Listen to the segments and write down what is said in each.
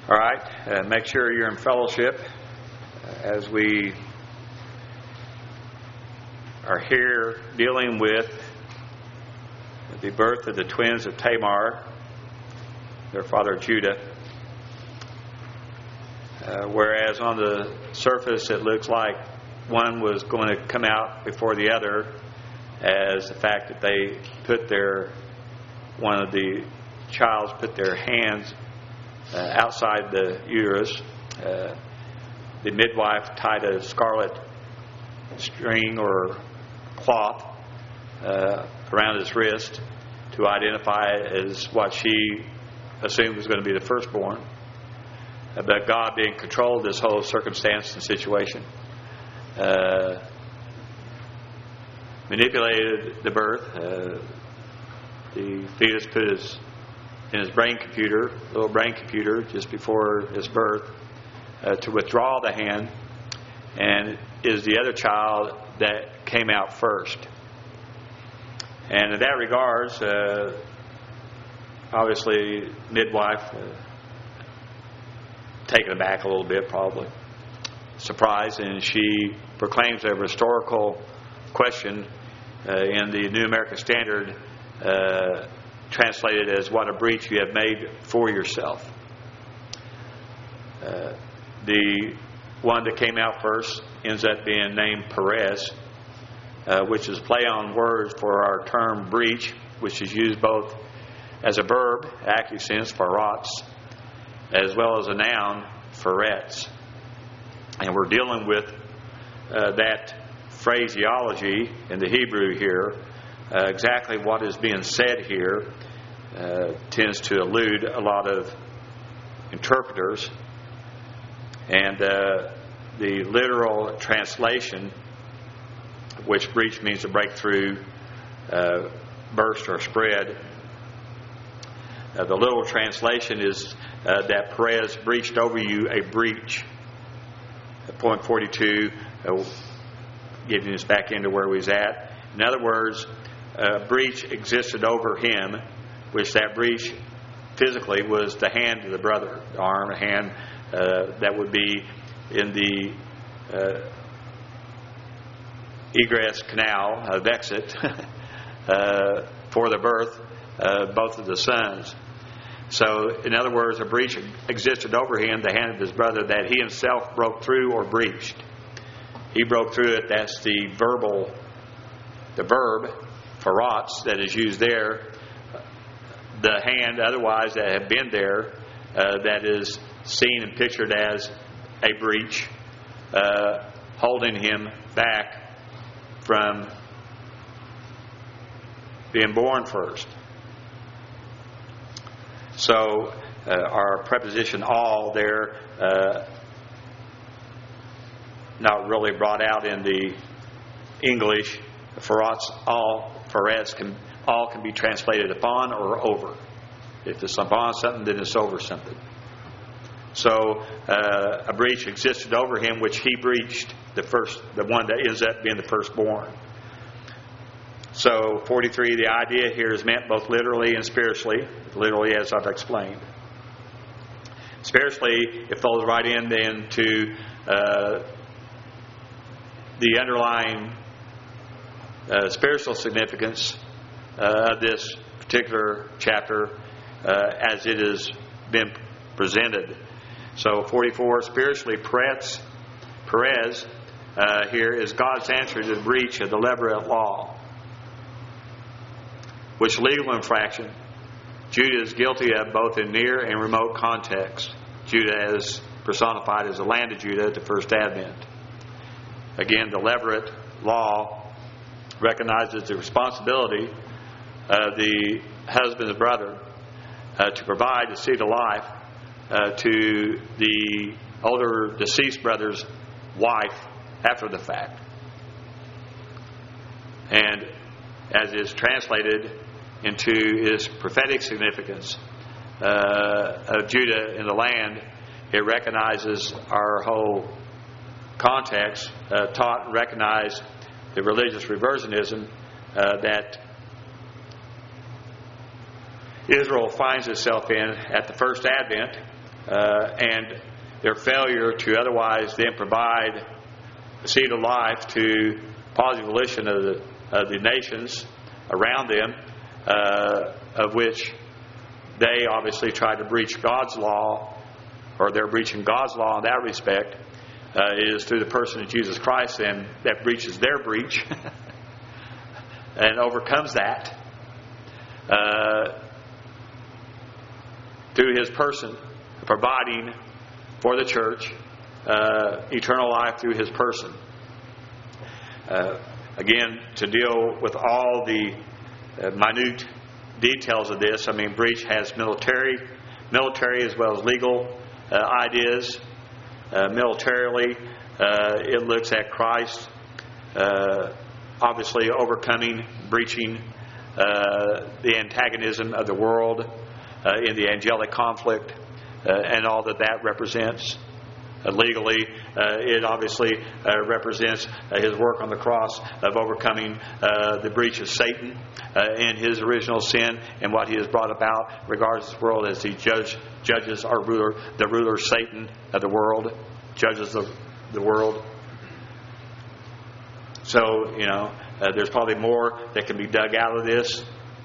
All right, make sure you're in fellowship as we are here dealing with the birth of the twins of Tamar, their father Judah. Whereas on the surface it looks like one was going to come out before the other, as the fact that they one of the childs put their hands outside the uterus. The midwife tied a scarlet string or cloth around his wrist to identify it as what she assumed was going to be the firstborn. But God being controlled this whole circumstance and situation, manipulated the birth. The fetus put in his little brain computer, just before his birth, to withdraw the hand, and is the other child that came out first. And in that regards, obviously, midwife taken aback a little bit, probably surprised, and she proclaims a rhetorical question in the New American Standard, translated as "What a breach you have made for yourself." The one that came out first ends up being named Perez, which is play on words for our term breach, which is used both as a verb, active sense, faratz, as well as a noun, faretz. And we're dealing with that phraseology in the Hebrew here. Exactly what is being said here tends to elude a lot of interpreters. And the literal translation, which breach means to break through, burst or spread. The literal translation is that Perez breached over you a breach. Point 42, getting us back into where we was at. In other words, a breach existed over him, which that breach physically was the hand of the brother, the arm, the hand that would be in the egress canal of exit for the birth of both of the sons. So, in other words, a breach existed over him, the hand of his brother, that he himself broke through or breached. He broke through it. That's the verb, faratz, that is used there. The hand, otherwise, that had been there, that is seen and pictured as a breach, holding him back from being born first. So our preposition all there, not really brought out in the English. Faratz, all, faretz, all can be translated upon or over. If it's upon something, then it's over something. So a breach existed over him, which he breached, the one that ends up being the firstborn. So 43, the idea here is meant both literally and spiritually. Literally, as I've explained. Spiritually, it falls right into the underlying spiritual significance of this particular chapter as it has been presented. So 44, spiritually, Perez here is God's answer to the breach of the Levirate law, which legal infraction Judah is guilty of both in near and remote context. Judah is personified as the land of Judah at the first advent. Again, the Levirate law recognizes the responsibility of the husband's brother to provide the seed of life to the older deceased brother's wife after the fact. And as is translated into its prophetic significance of Judah in the land, it recognizes our whole context, taught and recognized the religious reversionism that Israel finds itself in at the first advent, and their failure to otherwise then provide the seed of life to positive volition of the nations around them, of which they obviously try to breach God's law, or they're breaching God's law in that respect, is through the person of Jesus Christ, and that breaches their breach and overcomes that through His person, providing for the church eternal life through His person. Again, to deal with all the minute details of this, I mean, breach has military as well as legal ideas. Militarily, it looks at Christ obviously overcoming, breaching the antagonism of the world in the angelic conflict and all that represents. Legally, it obviously represents His work on the cross of overcoming the breach of Satan in his original sin and what he has brought about regards this world as He judges our ruler, the ruler Satan of the world, judges the world. So, there's probably more that can be dug out of this.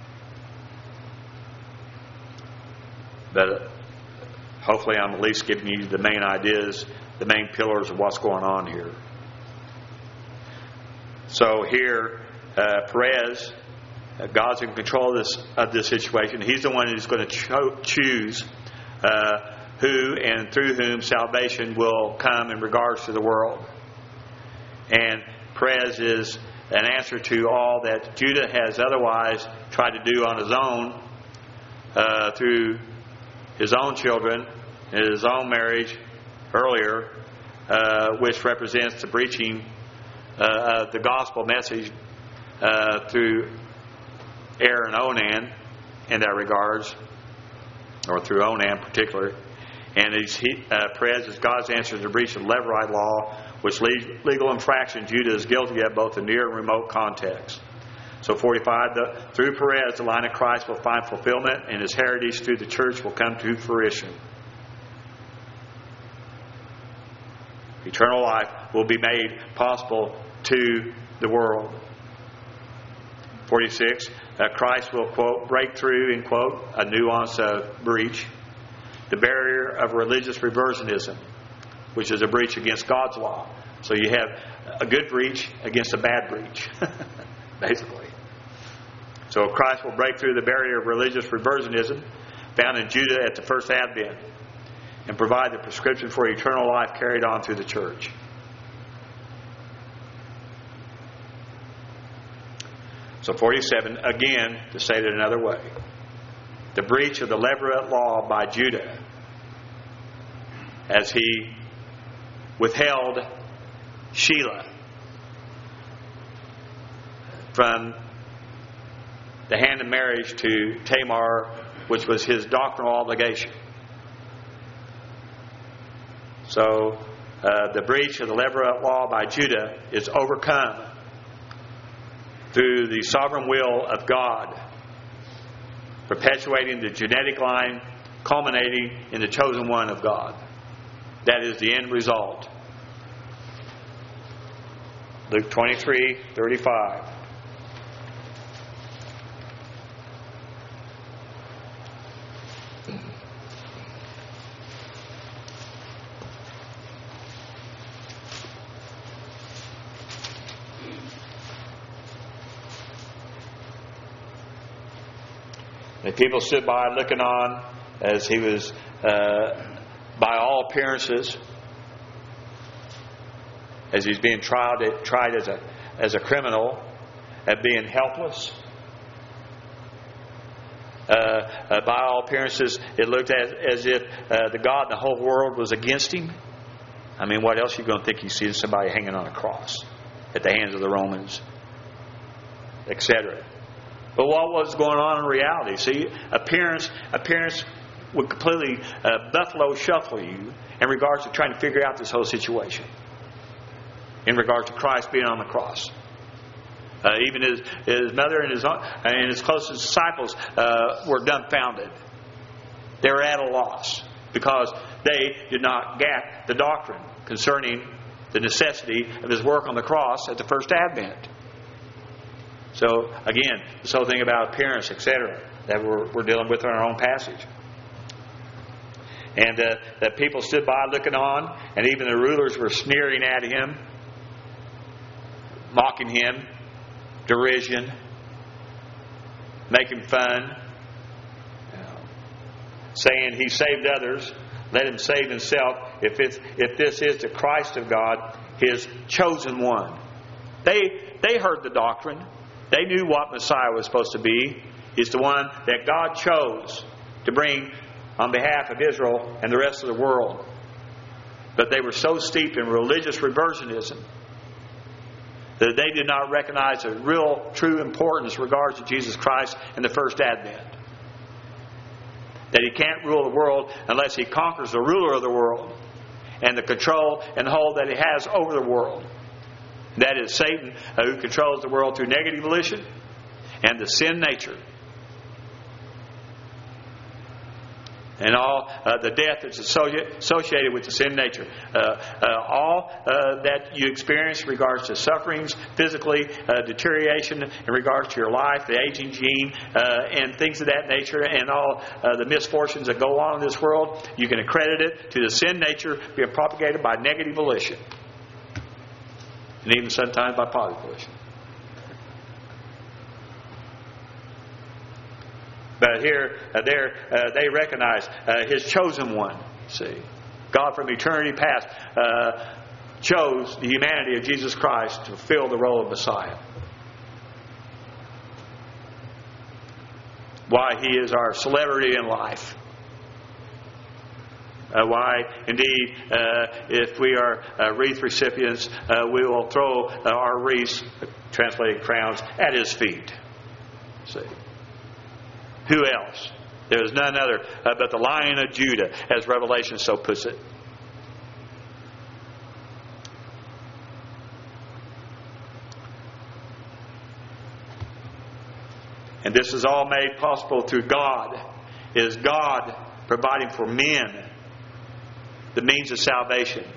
But hopefully I'm at least giving you the main ideas, the main pillars of what's going on here. So here, Perez, God's in control of this situation. He's the one who's going to choose who and through whom salvation will come in regards to the world. And Perez is an answer to all that Judah has otherwise tried to do on his own through his own children, his own marriage earlier, which represents the preaching of the gospel message through Er and Onan in that regards, or through Onan in particular. And Perez is God's answer to the breach of the Levirate law, which legal infraction Judah is guilty of both in near and remote contexts. So 45, through Perez, the line of Christ will find fulfillment, and his heritage through the church will come to fruition. Eternal life will be made possible to the world. 46, Christ will, quote, break through, end quote, a nuance of breach, the barrier of religious reversionism, which is a breach against God's law. So you have a good breach against a bad breach, basically. So Christ will break through the barrier of religious reversionism found in Judah at the first advent and provide the prescription for eternal life carried on through the church. So 47, again, to say it another way, the breach of the Levirate law by Judah as he withheld Shelah from the hand of marriage to Tamar, which was his doctrinal obligation. So the breach of the Levirate law by Judah is overcome through the sovereign will of God, perpetuating the genetic line, culminating in the chosen one of God. That is the end result. Luke 23:35. The people stood by looking on as he was, by all appearances, as he's being tried as a criminal, at being helpless. By all appearances, it looked as if the God in the whole world was against him. I mean, what else are you going to think you see somebody hanging on a cross at the hands of the Romans, etc.? But what was going on in reality? See, appearance would completely buffalo shuffle you in regards to trying to figure out this whole situation. In regards to Christ being on the cross. Even his mother and his closest disciples were dumbfounded. They were at a loss because they did not get the doctrine concerning the necessity of His work on the cross at the first advent. So, again, this whole thing about appearance, etc., that we're dealing with in our own passage. And that people stood by looking on, and even the rulers were sneering at Him, mocking Him, derision, making fun, saying He saved others, let Him save Himself if this is the Christ of God, His chosen one. They heard the doctrine. They knew what Messiah was supposed to be. He's the one that God chose to bring on behalf of Israel and the rest of the world. But they were so steeped in religious reversionism that they did not recognize the real, true importance in regards to Jesus Christ in the first advent. That He can't rule the world unless He conquers the ruler of the world and the control and hold that He has over the world. That is Satan, who controls the world through negative volition and the sin nature. And all the death that's associated with the sin nature. All that you experience in regards to sufferings, physically, deterioration in regards to your life, the aging gene, and things of that nature, and all the misfortunes that go on in this world, you can accredit it to the sin nature being propagated by negative volition. And even sometimes by positive volition. But here, they recognize His chosen one. See, God from eternity past chose the humanity of Jesus Christ to fulfill the role of Messiah. Why He is our celebrity in life. Why, indeed, if we are wreath recipients, we will throw our wreaths, translated crowns, at His feet. See. Who else? There is none other but the Lion of Judah, as Revelation so puts it. And this is all made possible through God. It is God providing for men the means of salvation.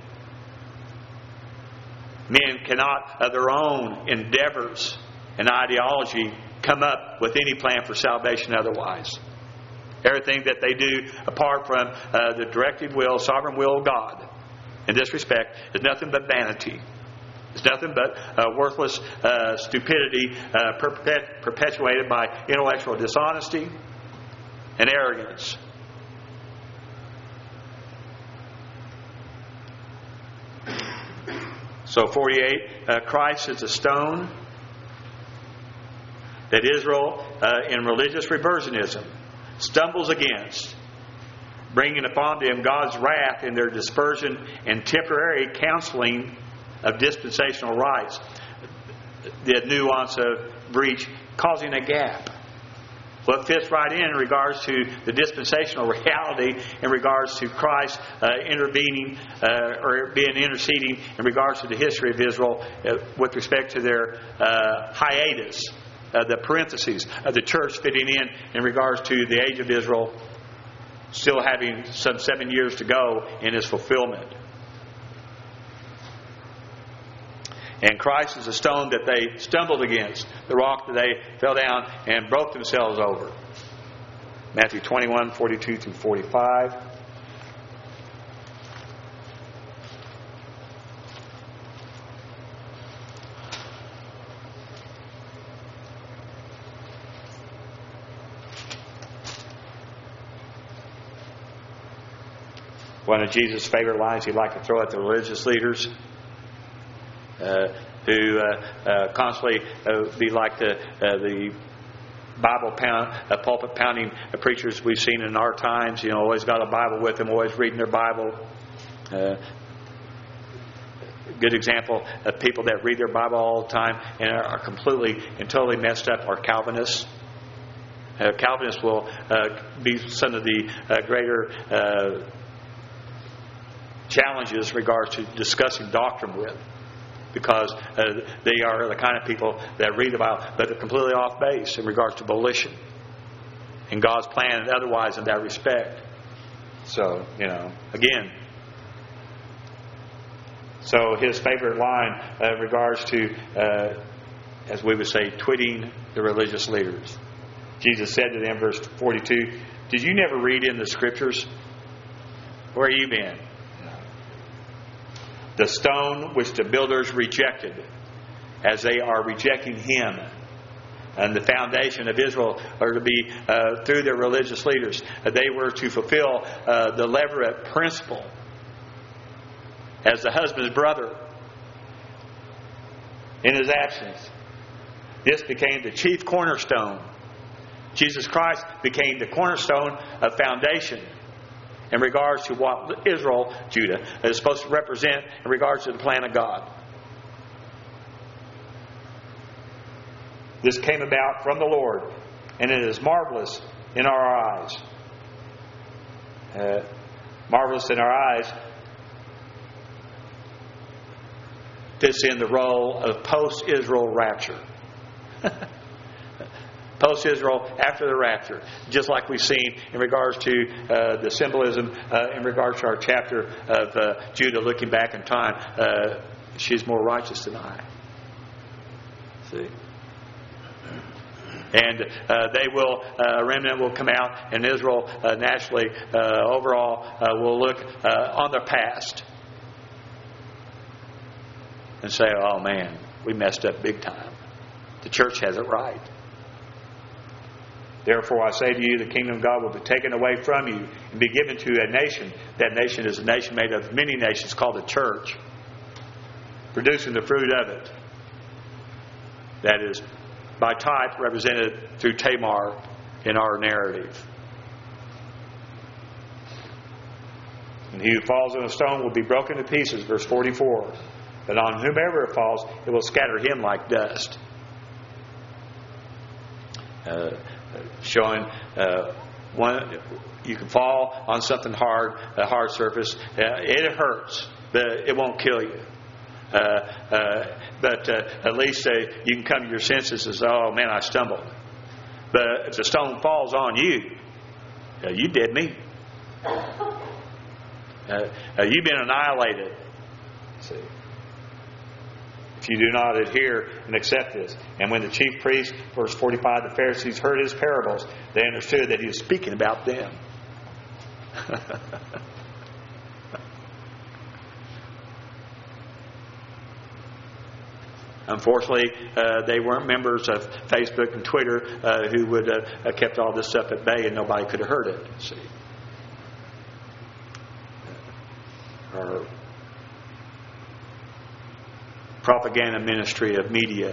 Men cannot, of their own endeavors and ideology, come up with any plan for salvation otherwise. Everything that they do apart from the directive will, sovereign will of God, in this respect, is nothing but vanity. It's nothing but worthless stupidity perpetuated by intellectual dishonesty and arrogance. So 48, Christ is a stone that Israel, in religious reversionism, stumbles against, bringing upon them God's wrath in their dispersion and temporary counseling of dispensational rights. The nuance of breach causing a gap. Well, it fits right in regards to the dispensational reality in regards to Christ intervening or being interceding in regards to the history of Israel with respect to their hiatus, the parentheses of the church fitting in regards to the age of Israel still having some 7 years to go in its fulfillment. And Christ is a stone that they stumbled against, the rock that they fell down and broke themselves over. Matthew 21, 42 through 45. One of Jesus' favorite lines he'd like to throw at the religious leaders who constantly be like the Bible pulpit pounding preachers we've seen in our times. You know, always got a Bible with them, always reading their Bible. Good example of people that read their Bible all the time and are completely and totally messed up are Calvinists. Calvinists will be some of the greater challenges in regards to discussing doctrine with. Because they are the kind of people that read about, but they're completely off base in regards to volition and God's plan and otherwise in that respect. So, again. So his favorite line in regards to, as we would say, twitting the religious leaders. Jesus said to them, verse 42, "Did you never read in the Scriptures? Where have you been? The stone which the builders rejected, as they are rejecting Him." And the foundation of Israel are to be through their religious leaders. They were to fulfill the Levirate principle as the husband's brother in his absence. This became the chief cornerstone. Jesus Christ became the cornerstone of foundation in regards to what Israel, Judah, is supposed to represent in regards to the plan of God. This came about from the Lord, and it is marvelous in our eyes. Marvelous in our eyes fits in the role of post-Israel rapture. Post-Israel after the rapture. Just like we've seen in regards to the symbolism in regards to our chapter of Judah looking back in time. She's more righteous than I. See? And a remnant will come out, and Israel naturally, overall, will look on their past and say, "Oh man, we messed up big time. The church has it right. Therefore I say to you, the kingdom of God will be taken away from you and be given to a nation. That nation is a nation made of many nations called the church, producing the fruit of it." That is, by type, represented through Tamar in our narrative. "And he who falls on a stone will be broken to pieces," verse 44. "But on whomever it falls, it will scatter him like dust." Showing you can fall on something hard, a hard surface. It hurts, but it won't kill you. But at least you can come to your senses as, "Oh man, I stumbled." But if the stone falls on you, you did me. You've been annihilated. See. If you do not adhere and accept this. And when the chief priests, verse 45, the Pharisees heard his parables, they understood that he was speaking about them. Unfortunately, they weren't members of Facebook and Twitter who would have kept all this stuff at bay, and nobody could have heard it. See, our propaganda ministry of media.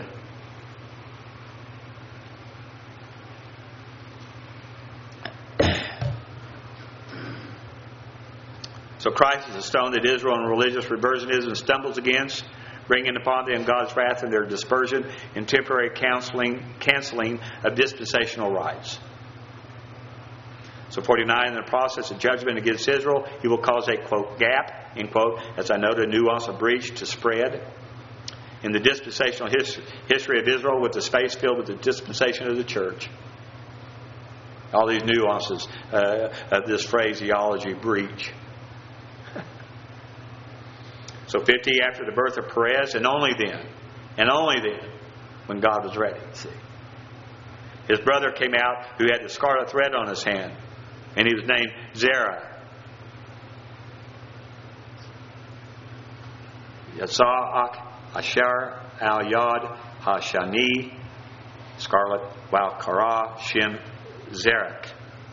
So Christ is a stone that Israel and religious reversionism stumbles against, bringing upon them God's wrath and their dispersion and temporary canceling of dispensational rights. So 49, in the process of judgment against Israel, he will cause a, quote, gap, end quote, as I noted, a nuance of breach to spread in the dispensational history of Israel, with the space filled with the dispensation of the church. All these nuances of this phraseology, breach. So 50, after the birth of Perez, and only then, when God was ready. See, his brother came out who had the scarlet thread on his hand, and he was named Zerah. Yatza'ak Asher Al Yad Hashani, scarlet, Wal Kara Shem Zerach.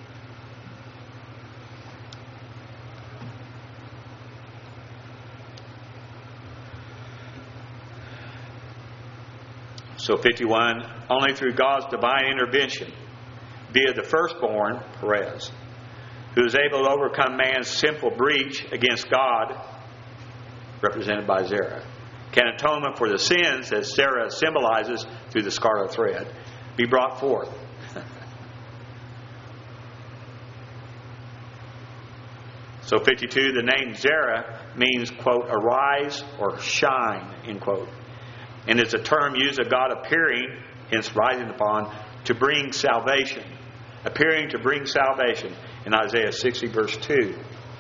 So 51, only through God's divine intervention, via the firstborn, Perez, who is able to overcome man's simple breach against God, represented by Zerah, can atonement for the sins that Zerah symbolizes through the scarlet thread be brought forth. So 52, the name Zerah means, quote, arise or shine, end quote. And it's a term used of God appearing, hence rising upon, to bring salvation. appearing to bring salvation in Isaiah 60 verse 2.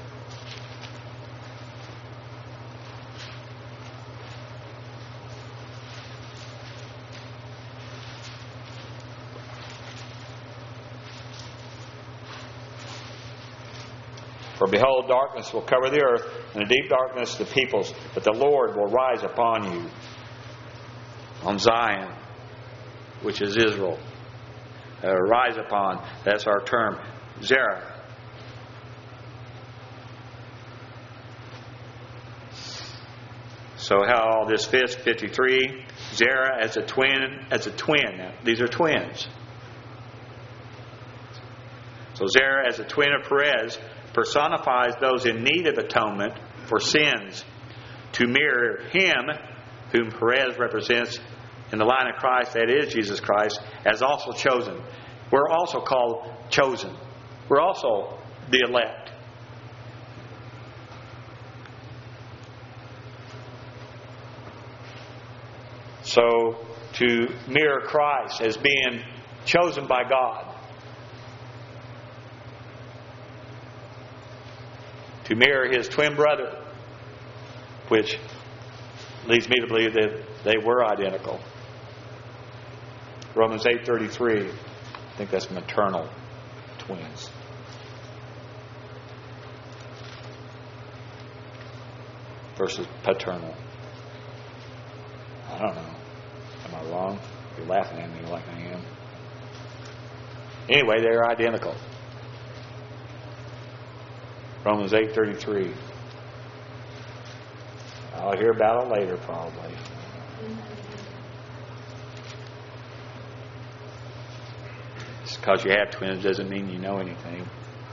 For behold, darkness will cover the earth, and a deep darkness the peoples, but the Lord will rise upon you. On Zion, which is Israel. Rise upon, that's our term. Zerah. So how all this fits, 53. Zerah as a twin. Now, these are twins. So Zerah as a twin of Perez personifies those in need of atonement for sins, to mirror him whom Perez represents in the line of Christ, that is Jesus Christ, as also chosen. We're also called chosen. We're also the elect. So to mirror Christ as being chosen by God. To mirror his twin brother, which leads me to believe that they were identical. Romans 8:33, I think that's maternal twins. Versus paternal. I don't know. Am I wrong? You're laughing at me like I am. Anyway, they're identical. Romans 8:33. I'll hear about it later, probably. Just because you have twins doesn't mean you know anything.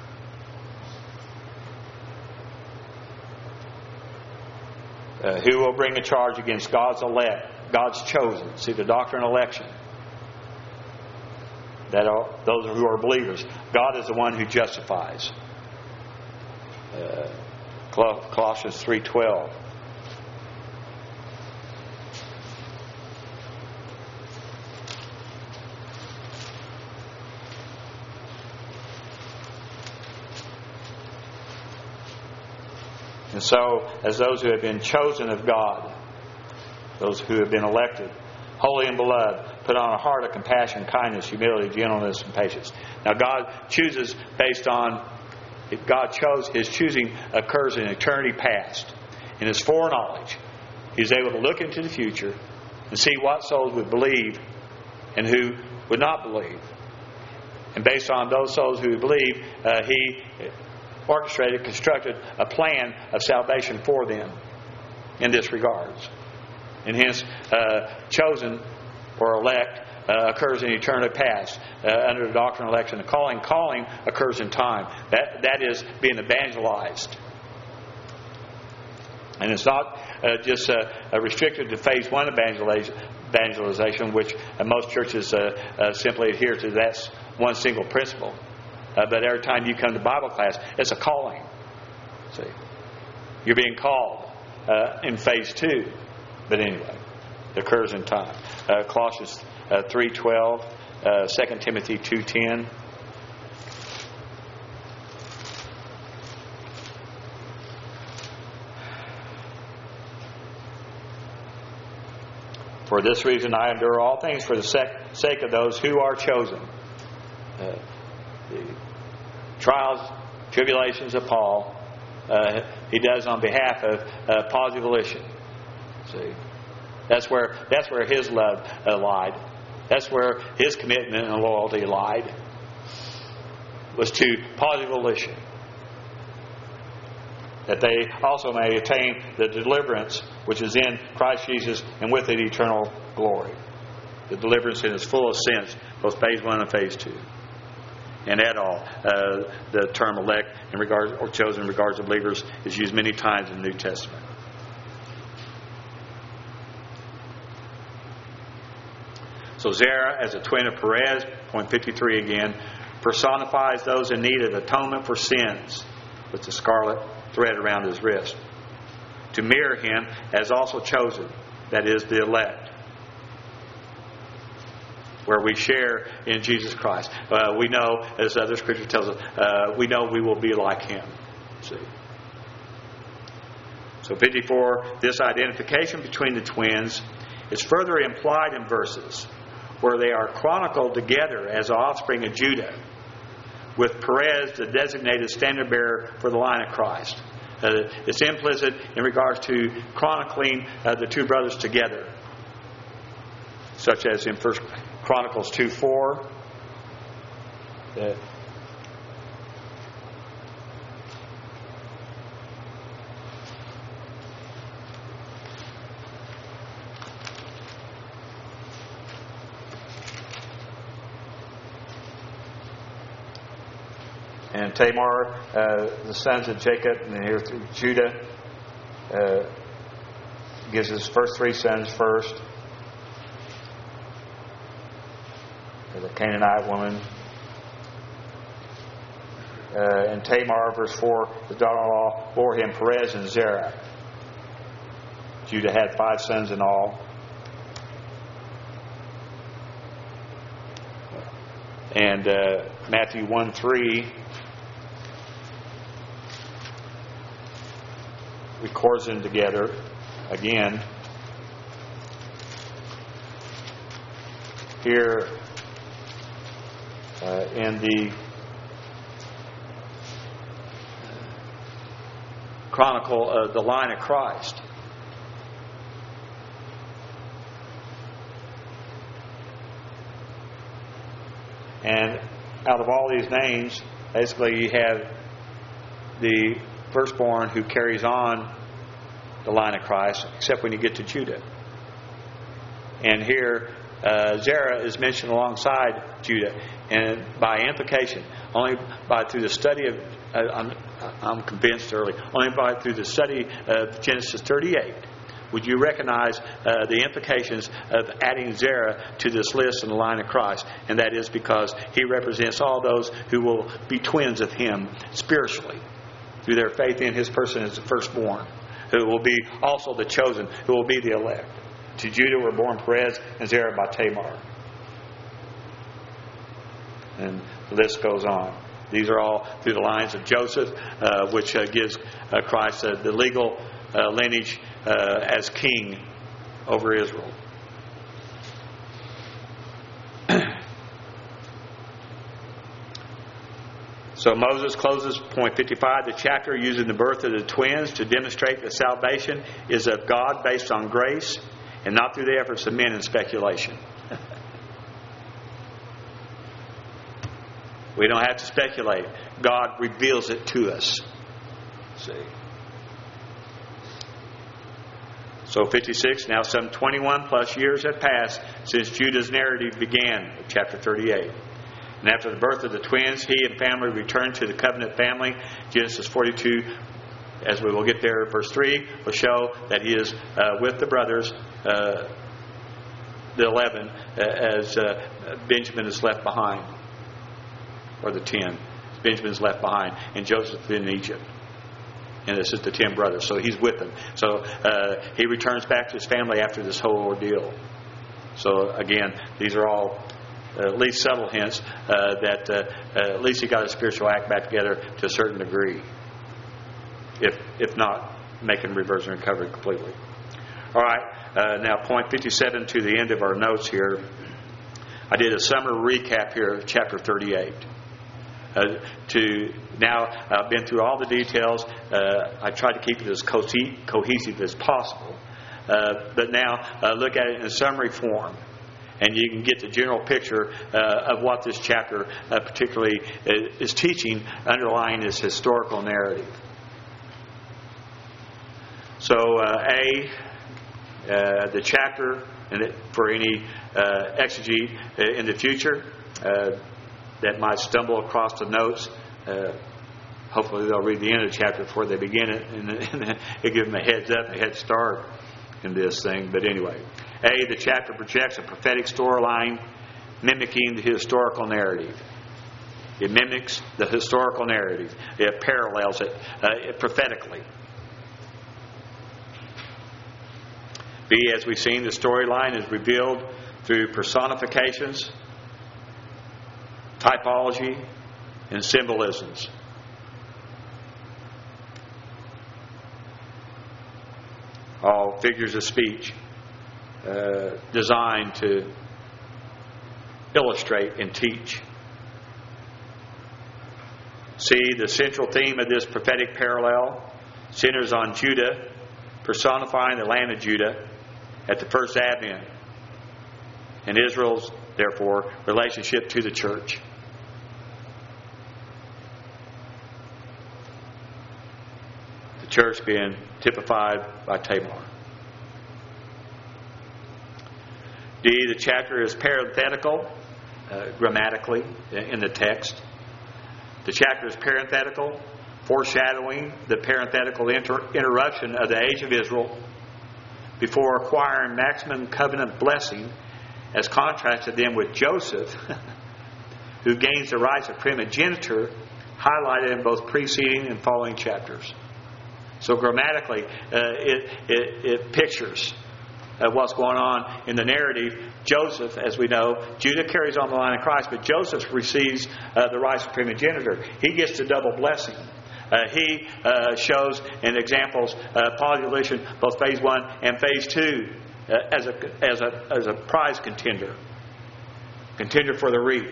Who will bring a charge against God's elect, God's chosen? See, the doctrine of election. That are those who are believers. God is the one who justifies. Colossians 3:12. And so, as those who have been chosen of God, those who have been elected, holy and beloved, put on a heart of compassion, kindness, humility, gentleness, and patience. Now, God chooses based on, if God chose, His choosing occurs in eternity past. In His foreknowledge, He's able to look into the future and see what souls would believe and who would not believe. And based on those souls who believe, He orchestrated, constructed a plan of salvation for them in this regards. And hence, chosen or elect occurs in eternity past under the doctrine of election. The calling occurs in time. That is being evangelized. And it's not just restricted to phase one evangelization, which most churches simply adhere to. That's one single principle. But every time you come to Bible class, it's a calling. See, you're being called in phase two. But anyway, it occurs in time. Colossians 3:12, 2 Timothy 2:10. For this reason I endure all things for the sake of those who are chosen. The trials, tribulations of Paul, he does on behalf of positive volition. See, that's where his love lied. That's where his commitment and loyalty lied. Was to positive volition, that they also may attain the deliverance which is in Christ Jesus, and with it eternal glory. The deliverance in its fullest sense, both phase one and phase two. And at all, the term elect in regards or chosen in regards to believers is used many times in the New Testament. So Zerah, as a twin of Perez, point 53 again, personifies those in need of atonement for sins with the scarlet thread around his wrist. To mirror him as also chosen, that is, the elect. where we share in Jesus Christ. We know, as other scripture tells us, we know we will be like Him. See? So 54, this identification between the twins is further implied in verses where they are chronicled together as offspring of Judah, with Perez the designated standard bearer for the line of Christ. It's implicit in regards to chronicling the two brothers together, such as in 1 Chronicles 2:4. And Tamar, the sons of Jacob, and here through Judah, gives his first three sons first. The Canaanite woman. And Tamar, verse 4, his daughter-in-law bore him Perez and Zerah. Judah had 5 sons in all. And Matthew 1:3 records them together again. Here in the chronicle of the line of Christ. And out of all these names, basically you have the firstborn who carries on the line of Christ, except when you get to Judah. And here, Zerah is mentioned alongside Judah, and by implication, only by through the study of, I'm convinced early, only by through the study of Genesis 38, would you recognize the implications of adding Zerah to this list in the line of Christ? And that is because he represents all those who will be twins of him spiritually through their faith in his person as the firstborn, who will be also the chosen, who will be the elect. To Judah were born Perez and Zerah by Tamar. And the list goes on. These are all through the lines of Joseph, which gives Christ the legal lineage as king over Israel. So Moses closes point 55, the chapter, using the birth of the twins to demonstrate that salvation is of God based on grace and not through the efforts of men and speculation. We don't have to speculate. God reveals it to us. See? So 56, now some 21 plus years have passed since Judah's narrative began, chapter 38. And after the birth of the twins, he and family returned to the covenant family. Genesis 42, as we will get there, verse 3, will show that he is with the brothers, the 11, as Benjamin is left behind. Or the 10. Benjamin is left behind. And Joseph in Egypt. And this is the 10 brothers. So he's with them. So he returns back to his family after this whole ordeal. So again, these are all at least subtle hints that at least he got his spiritual act back together to a certain degree. If not, making reversion and recovery completely. All right. Now point 57 to the end of our notes here. I did a summary recap here of chapter 38. I've been through all the details. I tried to keep it as cohesive as possible. But now look at it in a summary form. And you can get the general picture of what this chapter particularly is teaching, underlying this historical narrative. So, the chapter, and for any exegete in the future that might stumble across the notes, hopefully they'll read the end of the chapter before they begin it, and it gives them a heads up, a head start in this thing. But anyway, the chapter projects a prophetic storyline mimicking the historical narrative. It mimics the historical narrative. It parallels it prophetically. B, as we've seen, the storyline is revealed through personifications typology, and symbolisms. All figures of speech designed to illustrate and teach. See, the central theme of this prophetic parallel centers on Judah personifying the land of Judah at the first advent, and Israel's, therefore, relationship to the church. The church being typified by Tamar. D, the chapter is parenthetical grammatically in the text. The chapter is parenthetical, foreshadowing the parenthetical interruption of the age of Israel before acquiring maximum covenant blessing, as contrasted then with Joseph, who gains the rights of primogeniture, highlighted in both preceding and following chapters. So grammatically, it pictures what's going on in the narrative. Joseph, as we know, Judah carries on the line of Christ, but Joseph receives the rights of primogeniture. He gets the double blessing. He shows in examples population, both phase 1 and phase 2, as a prize contender for the wreath.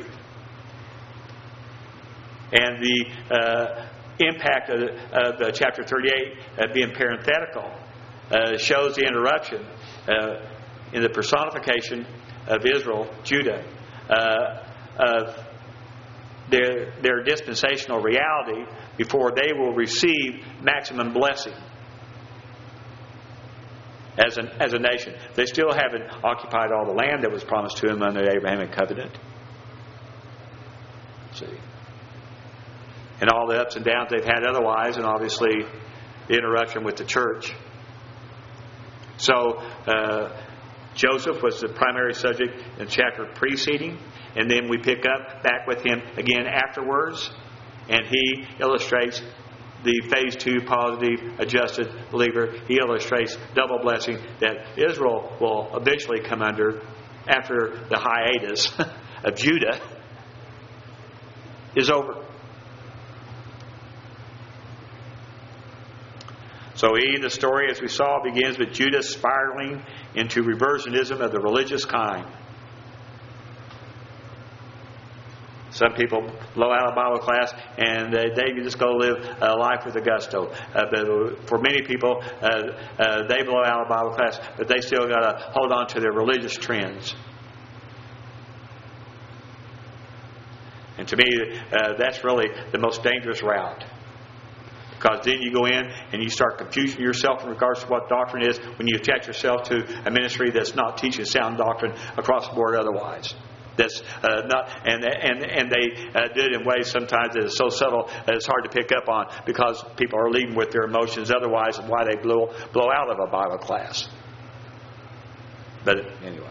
And the impact of the chapter 38 being parenthetical shows the interruption in the personification of Israel, Judah, of their dispensational reality before they will receive maximum blessing as a nation. They still haven't occupied all the land that was promised to them under the Abrahamic covenant. See, and all the ups and downs they've had otherwise, and obviously the interruption with the church. So Joseph was the primary subject in the chapter preceding, and then we pick up back with him again afterwards, and he illustrates the phase 2 positive adjusted believer. He illustrates double blessing that Israel will eventually come under after the hiatus of Judah is over. So the story, as we saw, begins with Judah spiraling into reversionism of the religious kind. Some people blow out a Bible class and they just go live life with a gusto. But for many people, they blow out a Bible class, but they still got to hold on to their religious trends. And to me, that's really the most dangerous route. Because then you go in and you start confusing yourself in regards to what doctrine is when you attach yourself to a ministry that's not teaching sound doctrine across the board otherwise. That's not, and they do it in ways sometimes that is so subtle that it's hard to pick up on because people are leading with their emotions otherwise and why they blow out of a Bible class. But anyway.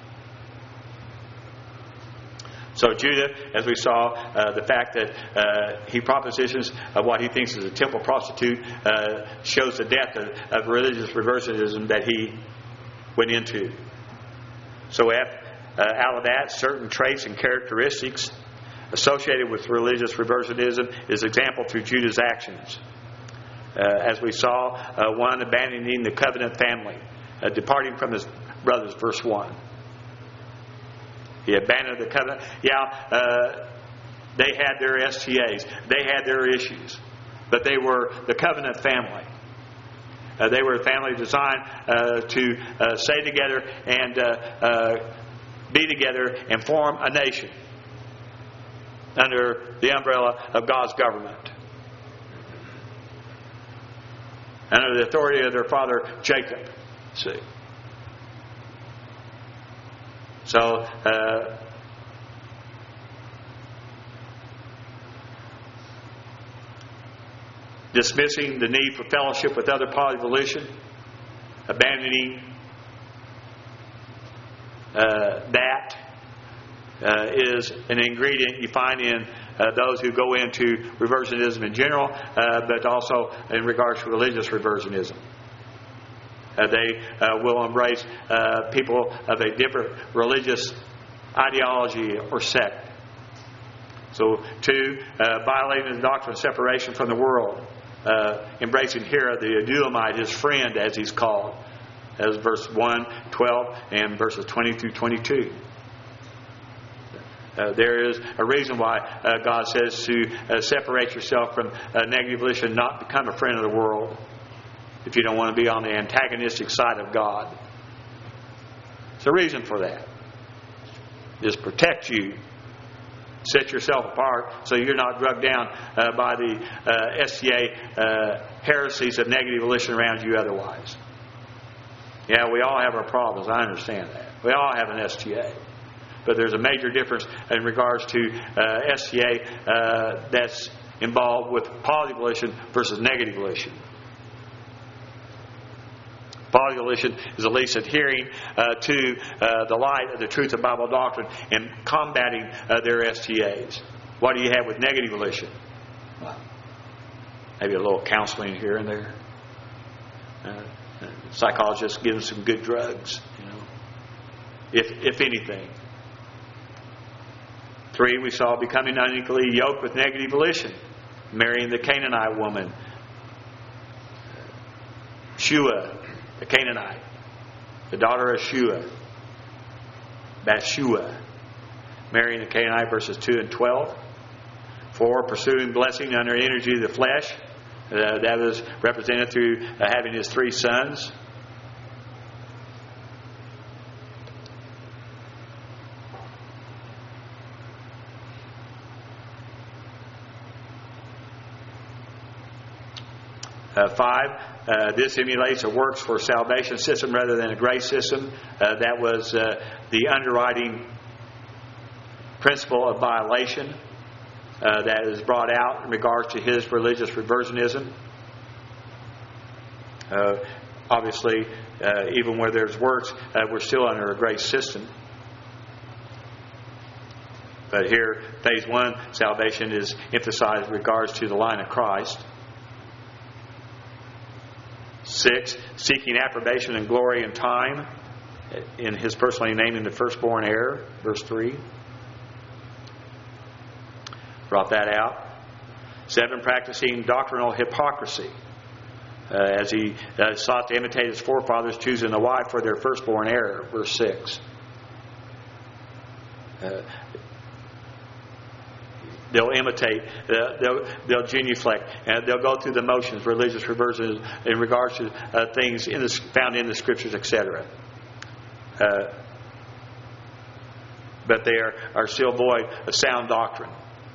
So Judah, as we saw, the fact that he propositions what he thinks is a temple prostitute shows the depth of religious reversionism that he went into. So out of that, certain traits and characteristics associated with religious reversionism is example through Judah's actions. As we saw, one, abandoning the covenant family, departing from his brothers, verse 1. He abandoned the covenant. They had their STAs. They had their issues. But they were the covenant family. They were a family designed to stay together and be together and form a nation under the umbrella of God's government. Under the authority of their father Jacob. See. So, dismissing the need for fellowship with other positive volition, abandoning that is an ingredient you find in those who go into reversionism in general, but also in regards to religious reversionism. They will embrace people of a different religious ideology or sect. So 2, violating the doctrine of separation from the world. Embracing Hera the Adullamite, his friend, as he's called. As verse 1, 12, and verses 20 through 22. There is a reason why God says to separate yourself from negative volition, not become a friend of the world, if you don't want to be on the antagonistic side of God. There's a reason for that. Just protect you. Set yourself apart so you're not drugged down by the STA heresies of negative volition around you otherwise. Yeah, we all have our problems. I understand that. We all have an STA. But there's a major difference in regards to STA that's involved with positive volition versus negative volition. Positive volition is at least adhering to the light of the truth of Bible doctrine and combating their STAs. What do you have with negative volition? Well, maybe a little counseling here and there. Psychologists give them some good drugs, if anything. 3, we saw becoming unequally yoked with negative volition, marrying the Canaanite woman, Shua, the Canaanite, the daughter of Shua, Bathshua, marrying the Canaanite, verses 2 and 12. 4, pursuing blessing under energy of the flesh. That was represented through having his 3 sons. Five, this emulates a works for salvation system rather than a grace system. That was the underwriting principle of violation that is brought out in regards to his religious reversionism. Obviously, even where there's works, we're still under a grace system. But here, phase 1, salvation is emphasized in regards to the line of Christ. 6, seeking approbation and glory and time in his personally naming the firstborn heir, verse 3. Brought that out. 7, practicing doctrinal hypocrisy as he sought to imitate his forefathers, choosing a wife for their firstborn heir, verse 6. They'll imitate, they'll genuflect, and they'll go through the motions, religious reversions in regards to things found in the Scriptures, etc. But they are still void of sound doctrine,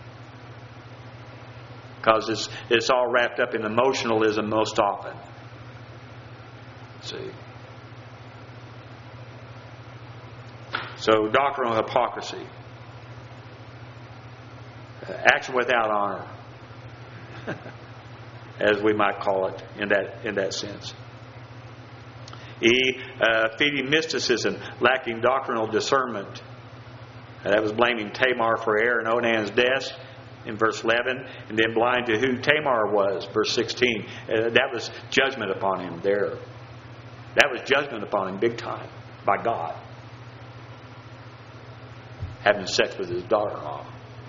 because it's all wrapped up in emotionalism most often. See, so doctrinal hypocrisy. Action without honor, as we might call it in that sense. E, feeding mysticism, lacking doctrinal discernment. That was blaming Tamar for error and Onan's death in verse 11, and then blind to who Tamar was, verse 16. That was judgment upon him there. That was judgment upon him big time by God. Having sex with his daughter-in-law.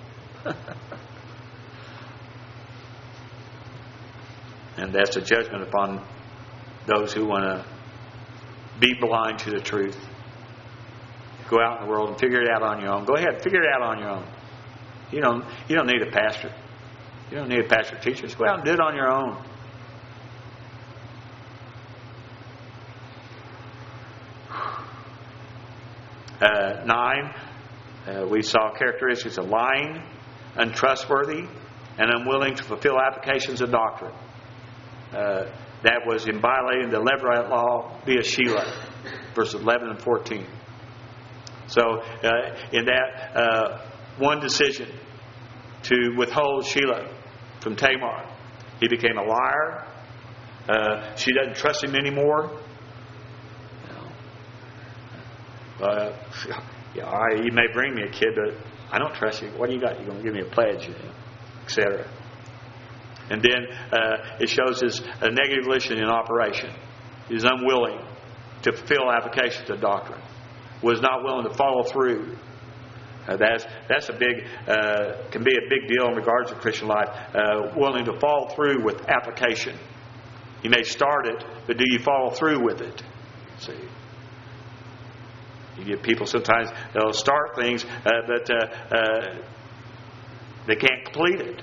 And that's a judgment upon those who want to be blind to the truth. Go out in the world and figure it out on your own. Go ahead, figure it out on your own. You don't need a pastor. You don't need a pastor to teach you. Just go out and do it on your own. Nine, we saw characteristics of lying, untrustworthy, and unwilling to fulfill applications of doctrine. That was in violating the Levirate law via Shelah, verses 11 and 14. So, in that one decision to withhold Shelah from Tamar, he became a liar. She doesn't trust him anymore. All right, you may bring me a kid, but I don't trust you. What do you got? You're going to give me a pledge, etc. And then it shows his negative volition in operation. He's unwilling to fulfill applications of doctrine. Was not willing to follow through That's a big can be a big deal in regards to Christian life. Willing to follow through with application. You may start it, but do you follow through with it? See, you get people sometimes they'll start things, but they can't complete it.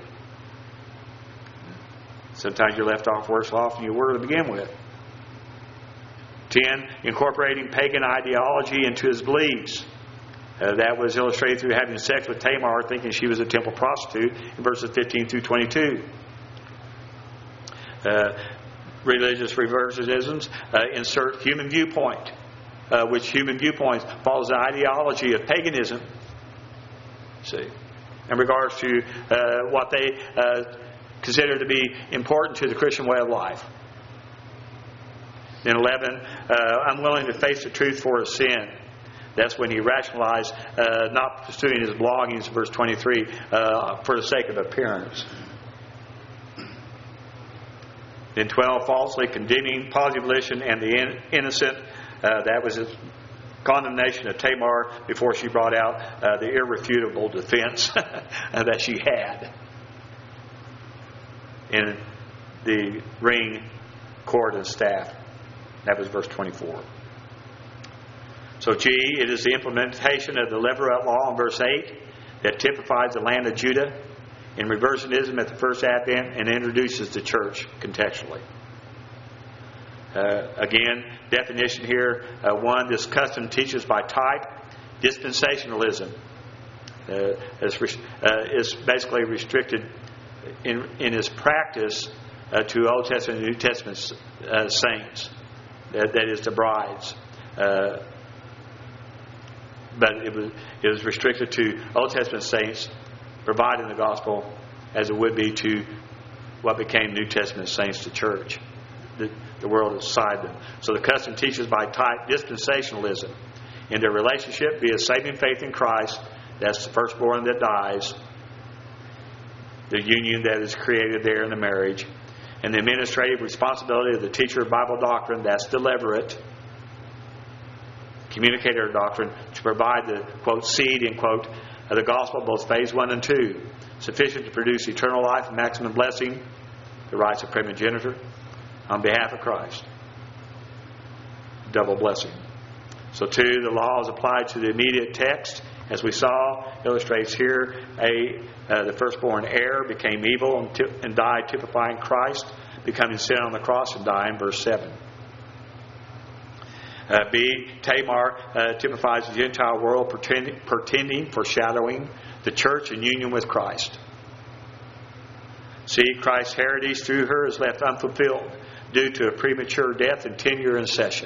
Sometimes you're left off worse off than you were to begin with. 10, incorporating pagan ideology into his beliefs. That was illustrated through having sex with Tamar, thinking she was a temple prostitute, in verses 15 through 22. Religious reversionisms insert human viewpoint, which human viewpoint follows the ideology of paganism. See, in regards to what they consider to be important to the Christian way of life. Then 11, unwilling to face the truth for his sin. That's when he rationalized not pursuing his belongings, verse 23, for the sake of appearance. Then 12, falsely condemning positive volition and the innocent. That was his condemnation of Tamar before she brought out the irrefutable defense that she had in the ring, cord, and staff. That was verse 24. So G, it is the implementation of the Levirate law in verse 8 that typifies the land of Judah in reversionism at the first Advent and introduces the church contextually. Again, definition here. 1, this custom teaches by type. Dispensationalism is basically restricted in its practice to Old Testament and New Testament saints. That is, the brides. But it was restricted to Old Testament saints providing the gospel as it would be to what became New Testament saints, the church, the world beside them. So the custom teaches by type dispensationalism in their relationship via saving faith in Christ. That's the firstborn that dies, the union that is created there in the marriage, and the administrative responsibility of the teacher of Bible doctrine. That's the Levirate, communicator of doctrine, to provide the, quote, seed, end quote, of the gospel, both phase 1 and 2, sufficient to produce eternal life and maximum blessing, the rights of primogeniture, on behalf of Christ. Double blessing. So 2, the law is applied to the immediate text. As we saw, illustrates here, the firstborn heir became evil and died, typifying Christ, becoming sin on the cross and dying, verse 7. B, Tamar typifies the Gentile world, pretending, foreshadowing the church in union with Christ. C, Christ's heritage through her is left unfulfilled due to a premature death and tenure in session.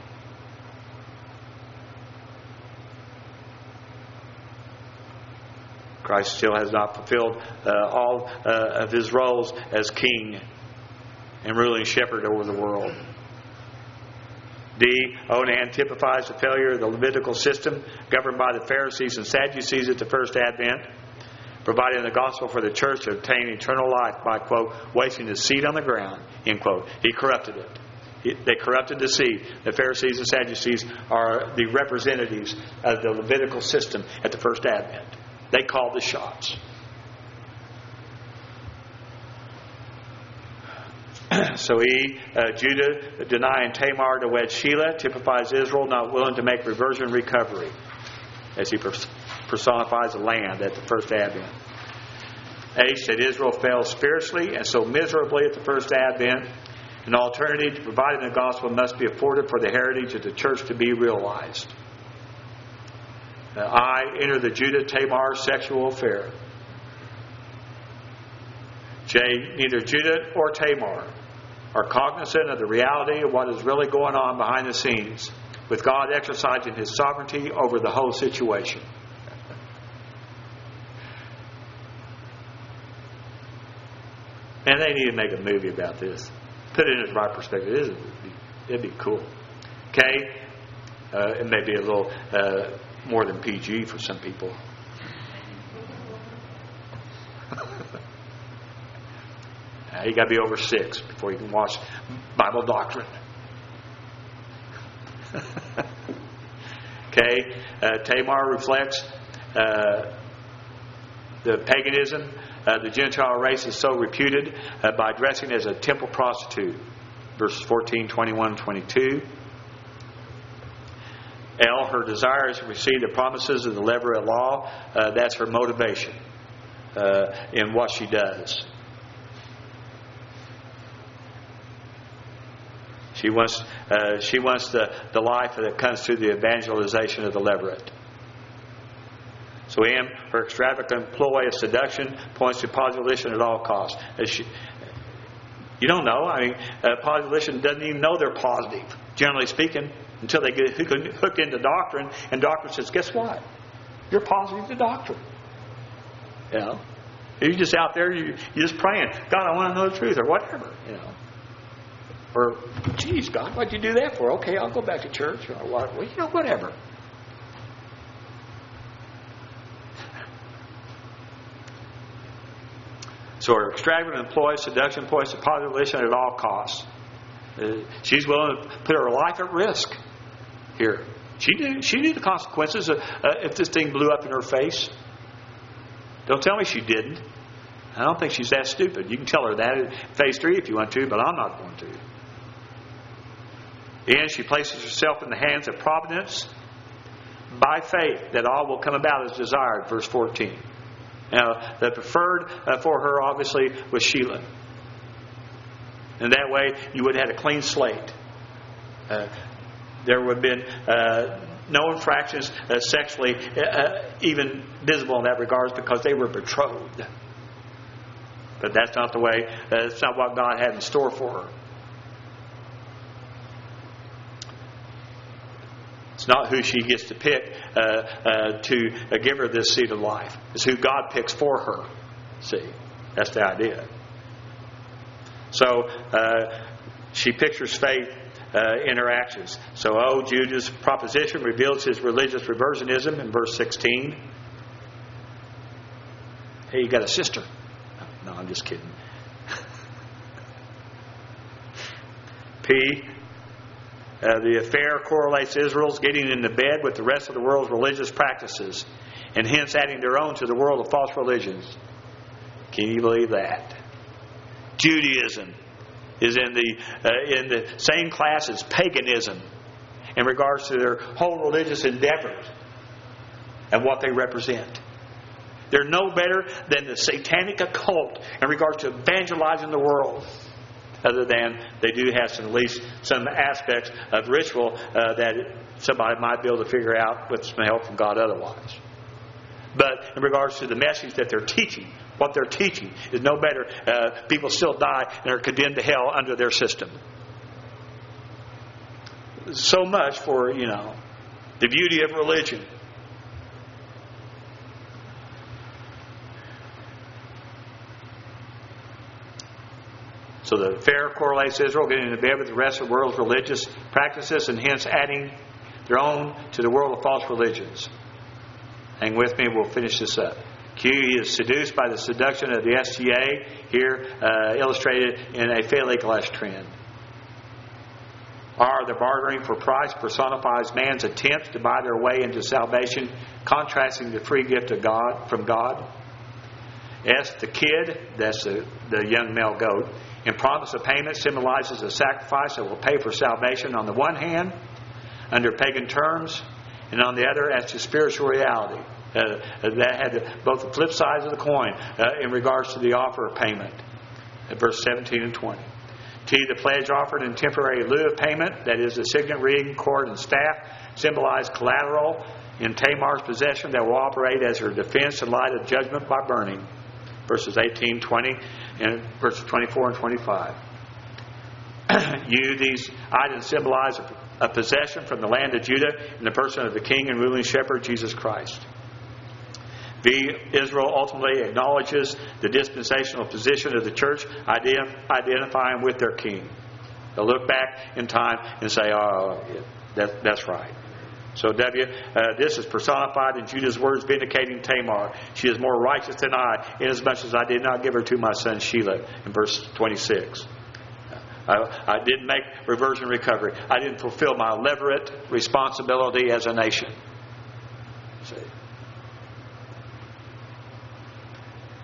Christ still has not fulfilled all of his roles as king and ruling shepherd over the world. D, Onan typifies the failure of the Levitical system governed by the Pharisees and Sadducees at the first Advent, providing the gospel for the church to obtain eternal life by, quote, wasting the seed on the ground, end quote. He corrupted it. They corrupted the seed. The Pharisees and Sadducees are the representatives of the Levitical system at the first Advent. They called the shots. So Judah denying Tamar to wed Shelah typifies Israel not willing to make reversion recovery, as he personifies the land at the first Advent. H, that Israel failed spiritually and so miserably at the first Advent. An alternative to providing the gospel must be afforded for the heritage of the church to be realized. I, enter the Judah-Tamar sexual affair. J, neither Judah or Tamar are cognizant of the reality of what is really going on behind the scenes, with God exercising His sovereignty over the whole situation. And they need to make a movie about this. Put it in its right perspective. It'd be cool. Okay? It may be a little more than PG for some people. You got to be over 6 before you can watch Bible doctrine. Okay, Tamar reflects the paganism, the Gentile race is so reputed by dressing as a temple prostitute. Verses 14, 21, 22. L, her desire is to receive the promises of the Levirate law. That's her motivation in what she does. She wants the life that comes through the evangelization of the Levirate. So M, her extravagant ploy of seduction points to positive at all costs. You don't know. I mean, positive doesn't even know they're positive, generally speaking, until they get hooked into doctrine, and doctrine says, guess what? You're positive to doctrine. You know? You're just out there, you're just praying, God, I want to know the truth, or whatever, you know. Or, geez, God, what'd you do that for? Okay, I'll go back to church, or what? Well, you know, whatever. So her extravagant employ, seduction points to positive at all costs. She's willing to put her life at risk here. She knew the consequences if this thing blew up in her face. Don't tell me she didn't. I don't think she's that stupid. You can tell her that in phase 3 if you want to, but I'm not going to. And she places herself in the hands of providence by faith that all will come about as desired. Verse 14. Now, the preferred for her, obviously, was Sheila. And that way, you would have had a clean slate. There would have been no infractions sexually even visible in that regard because they were betrothed. But that's not the way, that's not what God had in store for her. It's not who she gets to pick to give her this seed of life. It's who God picks for her. See, that's the idea. So she pictures faith in her actions. So, Judah's proposition reveals his religious reversionism in verse 16. Hey, you got a sister. No, I'm just kidding. P, the affair correlates Israel's getting into bed with the rest of the world's religious practices, and hence adding their own to the world of false religions. Can you believe that? Judaism is in the same class as paganism in regards to their whole religious endeavors and what they represent. They're no better than the satanic occult in regards to evangelizing the world, other than they do have at least some aspects of ritual that somebody might be able to figure out with some help from God otherwise. But in regards to the message that they're teaching, what they're teaching is no better. People still die and are condemned to hell under their system. So much for, the beauty of religion. So the affair correlates Israel getting into bed with the rest of the world's religious practices and hence adding their own to the world of false religions. Hang with me, we'll finish this up. Q, he is seduced by the seduction of the STA, here illustrated in a Philek trend. R, the bartering for price personifies man's attempt to buy their way into salvation, contrasting the free gift of God from God. S, the kid, that's the young male goat, in promise of payment symbolizes a sacrifice that will pay for salvation on the one hand, under pagan terms, and on the other as to spiritual reality. That had both the flip sides of the coin in regards to the offer of payment. At verse 17 and 20. T, the pledge offered in temporary lieu of payment, that is the signet, ring, cord, and staff, symbolize collateral in Tamar's possession that will operate as her defense in light of judgment by burning. Verses 18, 20, and verses 24 and 25. These items symbolize a possession from the land of Judah in the person of the king and ruling shepherd, Jesus Christ. V, Israel ultimately acknowledges the dispensational position of the church, identifying with their king. They'll look back in time and say, that's right. So W, this is personified in Judah's words vindicating Tamar. She is more righteous than I, inasmuch as I did not give her to my son Shelah, in verse 26. I didn't make reversion recovery. I didn't fulfill my levirate responsibility as a nation. See?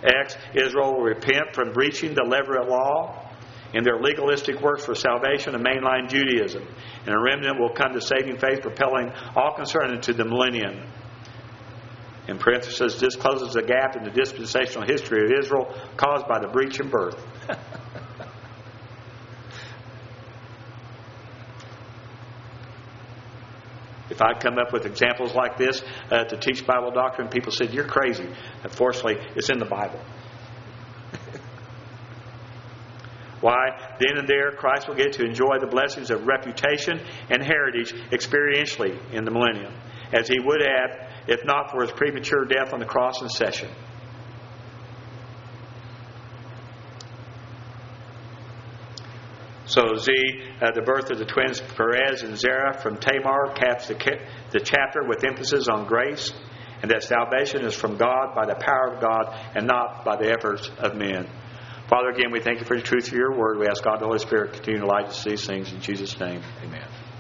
X, Israel will repent from breaching the Levirate law in their legalistic works for salvation and mainline Judaism. And a remnant will come to saving faith, propelling all concerned into the millennium. In parentheses, this closes the gap in the dispensational history of Israel caused by the breach in birth. If I'd come up with examples like this to teach Bible doctrine, people said, "You're crazy." Unfortunately, it's in the Bible. Why? Then and there, Christ will get to enjoy the blessings of reputation and heritage experientially in the millennium, as He would have if not for His premature death on the cross and session. So the birth of the twins Perez and Zerah from Tamar caps the chapter with emphasis on grace, and that salvation is from God by the power of God and not by the efforts of men. Father, again, we thank You for the truth of Your word. We ask God the Holy Spirit continue to light us to these things in Jesus' name. Amen.